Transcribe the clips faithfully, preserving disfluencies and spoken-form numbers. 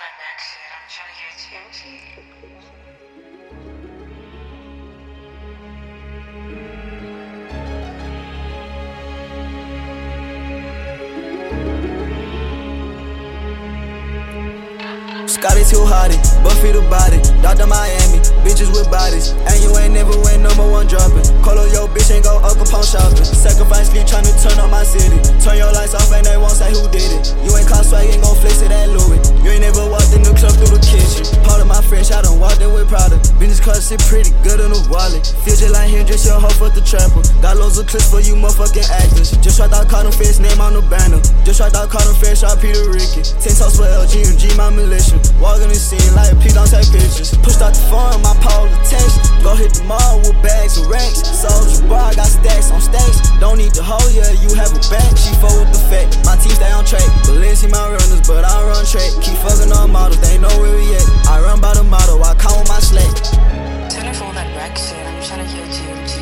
that back shit. I'm trying to get you. Scotty too hotty, Buffy the body, Doctor Miami, bitches with bodies. And you ain't never win number one dropping. Call up your bitch and go Uncle Pong shopping. Sacrifice sleep tryna turn up my city. Turn your lights off and they won't say who did it. You ain't caught swag, ain't gon' flex it at Louis. You ain't never walked in the club through the kitchen. Part of my French, I done walked in with Prada. Business card sit pretty good in the wallet. Feel just like him, just your hoe for the trapper. Got loads of clips for you motherfucking actors. Just tried out Cotton Fish, name on the banner. Just tried out Cotton Fish, shot Peter Ricky. Ten toes for L G and G, my militia. Walk in the scene like a P, don't take pictures. Pushed out the phone, my pole attention. Go hit the mall with bags of ranks. Soldier bar, got stacks on stacks. Don't need the hoe, yeah, you have a bank. She fuck with the fact, my team stay on track. Balenci my runners, but I run track. Keep fucking on models, they ain't know where we at. I run by the model, I count with my slack. Turn off all that rack shit. I'm trying to get G M G.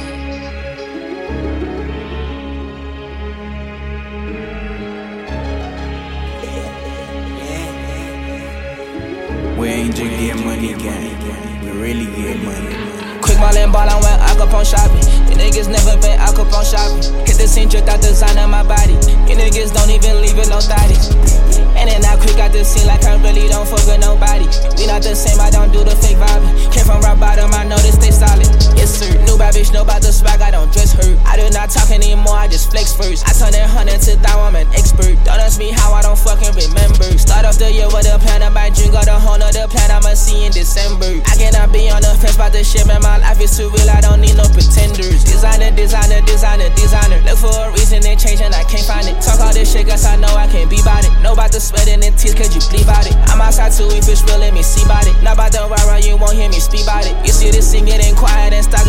We ain't just get money, gang. We really get money. Quick ball and ball, I went Al Capone shopping. You niggas never been Al Capone shopping. Hit the scene, dripped out design on my body. You niggas don't even leave it no thotties. And then I quick out the scene like I really don't fuck with nobody. We not the same, I don't do the fake vibing. Came from rock bottom, I know this stay solid. Yes sir, new bad bitch, know about the swag, I don't dress hurt. I do not talk anymore, I just flex first. I turn that hundred to thou, I'm an expert. Don't ask me how, I don't fucking remember. Start off the year with a plan, I might drink out the whole nother plan, I'ma see in December. I cannot be on the fence about the shit, man, my life is too real, I don't need no pretenders. Designer, designer, designer, designer. Look for a reason they change and I can't find it. Talk all this shit, guess I know I can't be bout it. Know about the sweat and the tears, cause you bleed about it. I'm outside too, if it's real, let me see about it. Not about the rah-rah, you won't hear me speak about it. You see this scene getting quiet and stock